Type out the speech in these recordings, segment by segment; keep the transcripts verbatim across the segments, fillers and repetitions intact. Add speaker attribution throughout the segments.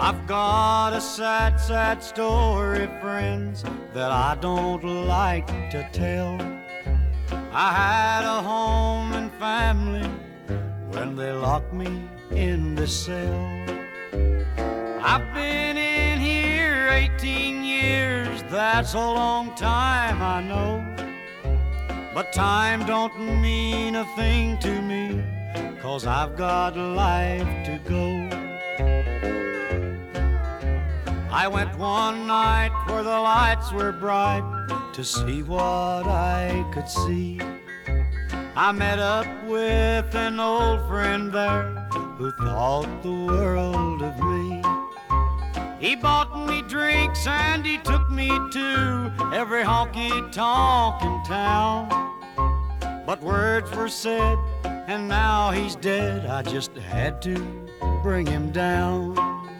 Speaker 1: I've got a sad, sad story, friends, that I don't like to tell. I had a home and family when they locked me in the cell. I've been in here eighteen years, that's a long time, I know. But time don't mean a thing to me, 'cause I've got life to go. I went one night where the lights were bright to see what I could see. I met up with an old friend there who thought the world of me. He bought me drinks and he took me to every honky-tonk in town. But words were said and now he's dead, I just had to bring him down.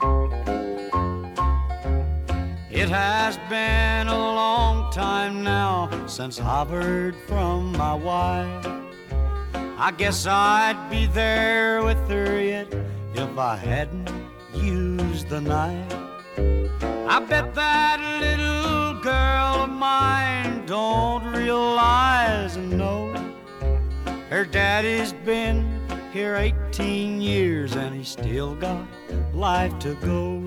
Speaker 1: It has been a long time now since I've heard from my wife. I guess I'd be there with her yet if I hadn't used the knife. I bet that little girl of mine don't realize and know her daddy's been here eighteen years and he's still got life to go.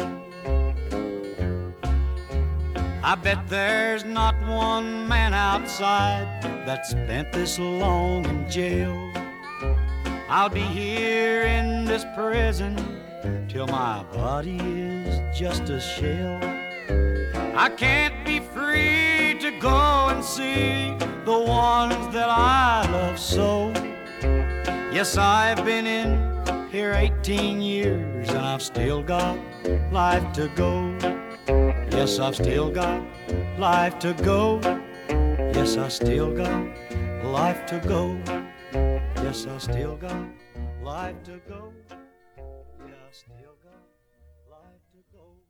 Speaker 1: I bet there's not one man outside that spent this long in jail. I'll be here in this prison till my body is just a shell. I can't be free to go and see the ones that I love so. Yes, I've been in here eighteen years and I've still got life to go. Yes, I've still got life to go. Yes, I still got life to go. Yes, I still got life to go. Yeah, I still got life to go.